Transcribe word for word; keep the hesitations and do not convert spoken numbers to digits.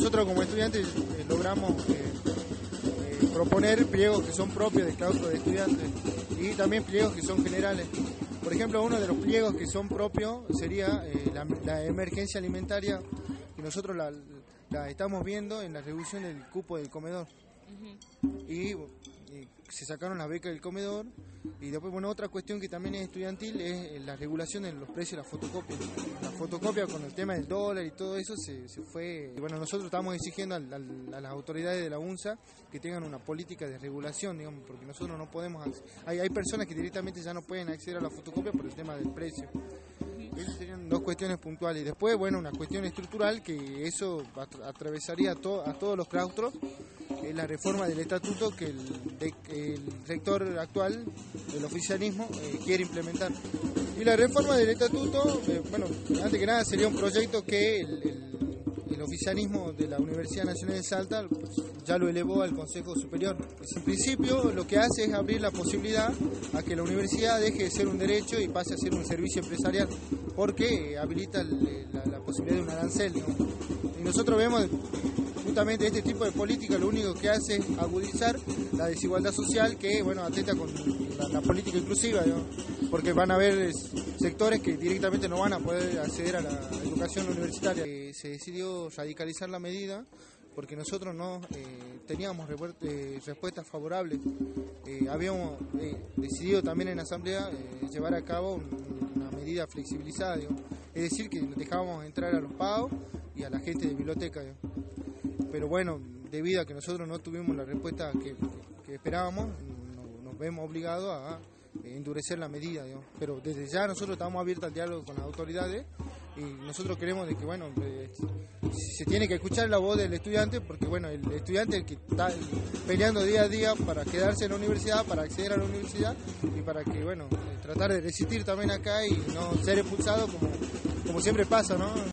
nosotros como estudiantes eh, logramos eh, eh, proponer pliegos que son propios del claustro de estudiantes y también pliegos que son generales. Por ejemplo, uno de los pliegos que son propios sería eh, la, la emergencia alimentaria, que nosotros la, la estamos viendo en la reducción del cupo del comedor. Uh-huh. y, y se sacaron las becas del comedor. Y después, bueno, otra cuestión que también es estudiantil es la regulación de los precios de la fotocopia. La fotocopia con el tema del dólar y todo eso se, se fue. Y bueno, nosotros estamos exigiendo al, al, a las autoridades de la UNSA que tengan una política de regulación, digamos, porque nosotros no podemos. Hay, hay personas que directamente ya no pueden acceder a la fotocopia por el tema del precio. Esas serían dos cuestiones puntuales. Y después, bueno, una cuestión estructural que eso atravesaría a, to, a todos los claustros, es la reforma del estatuto que el, de, el rector actual del oficialismo eh, quiere implementar. Y la reforma del estatuto, eh, bueno, antes que nada sería un proyecto que el, el, el oficialismo de la Universidad Nacional de Salta pues, ya lo elevó al Consejo Superior. Pues, en principio lo que hace es abrir la posibilidad a que la universidad deje de ser un derecho y pase a ser un servicio empresarial, porque habilita el, la, la posibilidad de un arancel, ¿no? Y nosotros vemos justamente este tipo de política lo único que hace es agudizar la desigualdad social que, bueno, atenta con la, la política inclusiva, ¿no? Porque van a haber sectores que directamente no van a poder acceder a la educación universitaria. Eh, se decidió radicalizar la medida porque nosotros no eh, teníamos eh, respuestas favorables. Eh, habíamos eh, decidido también en la asamblea eh, llevar a cabo un, una medida flexibilizada, digamos. Es decir, que dejábamos entrar a los pagos y a la gente de biblioteca, digamos. Pero bueno, debido a que nosotros no tuvimos la respuesta que, que esperábamos, nos, nos vemos obligados a endurecer la medida, digamos. Pero desde ya nosotros estamos abiertos al diálogo con las autoridades y nosotros queremos de que, bueno, eh, se tiene que escuchar la voz del estudiante, porque bueno, el estudiante es el que está peleando día a día para quedarse en la universidad, para acceder a la universidad y para que, bueno, tratar de resistir también acá y no ser expulsado como, como siempre pasa, ¿no?